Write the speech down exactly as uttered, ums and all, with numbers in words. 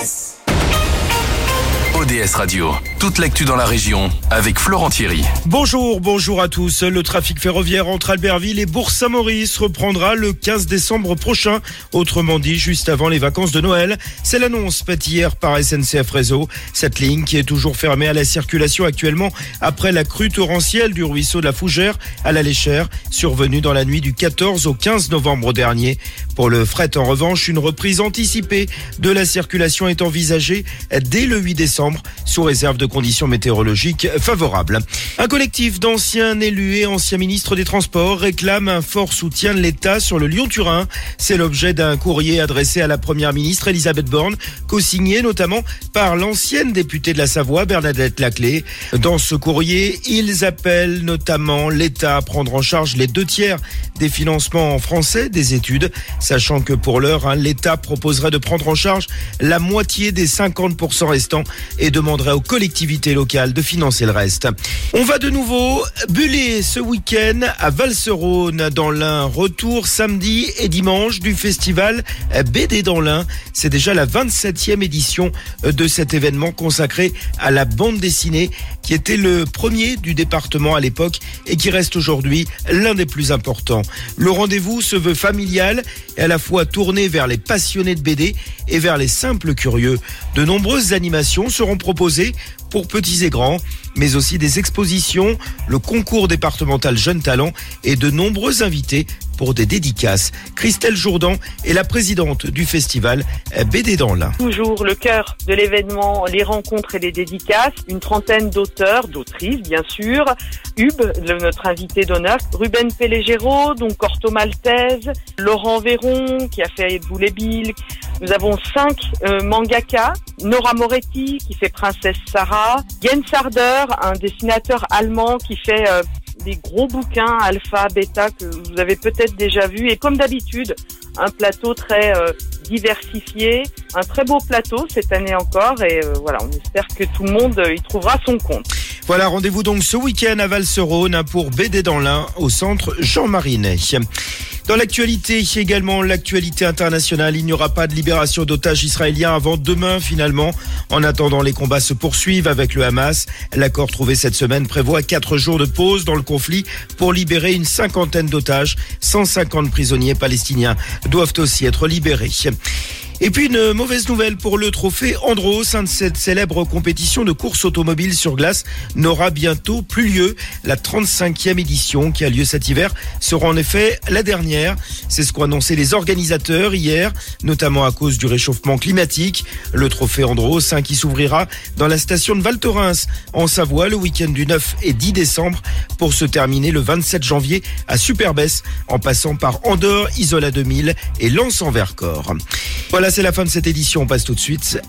O D S Radio, toute l'actu dans la région avec Florent Thierry. Bonjour, bonjour à tous. Le trafic ferroviaire entre Albertville et Bourg-Saint-Maurice reprendra le quinze décembre prochain. Autrement dit, juste avant les vacances de Noël. C'est l'annonce faite hier par S N C F Réseau. Cette ligne qui est toujours fermée à la circulation actuellement après la crue torrentielle du ruisseau de la Fougère à la Léchère, survenue dans la nuit du quatorze au quinze novembre dernier. Pour le fret, en revanche, une reprise anticipée de la circulation est envisagée dès le huit décembre. Sous réserve de conditions météorologiques favorables. Un collectif d'anciens élus et anciens ministres des Transports réclame un fort soutien de l'État sur le Lyon-Turin. C'est l'objet d'un courrier adressé à la première ministre Elisabeth Borne, co-signé notamment par l'ancienne députée de la Savoie, Bernadette Laclais. Dans ce courrier, ils appellent notamment l'État à prendre en charge les deux tiers des financements en français des études, sachant que pour l'heure, hein, l'État proposerait de prendre en charge la moitié des cinquante pour cent restants et demanderait aux collectivités locales de financer le reste. On va de nouveau buller ce week-end à Valserone dans l'Ain. Retour samedi et dimanche du festival B D dans l'Ain. C'est déjà la vingt-septième édition de cet événement consacré à la bande dessinée qui était le premier du département à l'époque et qui reste aujourd'hui l'un des plus importants. Le rendez-vous se veut familial et à la fois tourné vers les passionnés de B D et vers les simples curieux. De nombreuses animations seront proposées pour petits et grands, mais aussi des expositions, le concours départemental Jeunes Talents et de nombreux invités pour des dédicaces. Christelle Jourdan est la présidente du festival B D dans l'Ain. Toujours le cœur de l'événement, les rencontres et les dédicaces. Une trentaine d'auteurs, d'autrices bien sûr. Hub, le, notre invité d'honneur. Ruben Pellegero, donc Corto Maltese. Laurent Véron, qui a fait Boulet Bill. Nous avons cinq euh, mangaka. Nora Moretti, qui fait Princesse Sarah. Jens Harder, un dessinateur allemand qui fait... Euh, des gros bouquins alpha, bêta que vous avez peut-être déjà vus. Et comme d'habitude, un plateau très euh, diversifié, un très beau plateau cette année encore. Et euh, voilà, on espère que tout le monde euh, y trouvera son compte. Voilà, rendez-vous donc ce week-end à Valserone pour B D dans l'Ain au centre Jean Marinet. Dans l'actualité, également l'actualité internationale, il n'y aura pas de libération d'otages israéliens avant demain finalement. En attendant, les combats se poursuivent avec le Hamas. L'accord trouvé cette semaine prévoit quatre jours de pause dans le conflit pour libérer une cinquantaine d'otages. cent cinquante prisonniers palestiniens doivent aussi être libérés. Et puis une mauvaise nouvelle pour le trophée Andros, hein, cette célèbre compétition de course automobile sur glace n'aura bientôt plus lieu. La trente-cinquième édition qui a lieu cet hiver sera en effet la dernière. C'est ce qu'ont annoncé les organisateurs hier, notamment à cause du réchauffement climatique. Le trophée Andros, hein, qui s'ouvrira dans la station de Val Thorens en Savoie le week-end du neuf et dix décembre pour se terminer le vingt-sept janvier à Superbès en passant par Andorre, Isola deux mille et Lens en Vercors. Voilà, c'est la fin de cette édition. On passe tout de suite